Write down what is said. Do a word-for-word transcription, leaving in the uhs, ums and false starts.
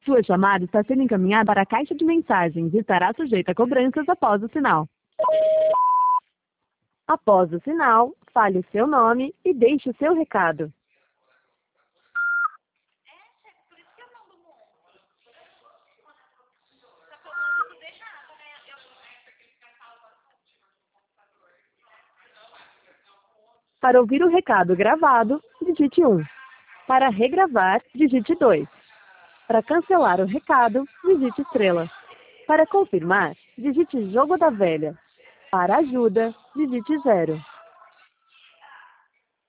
Sua chamada está sendo encaminhada para a caixa de mensagens e estará sujeita a cobranças após o sinal. Após o sinal, fale o seu nome e deixe o seu recado. Para ouvir o recado gravado, digite um. Para regravar, digite dois. Para cancelar o recado, digite estrela. Para confirmar, digite jogo da velha. Para ajuda, digite zero.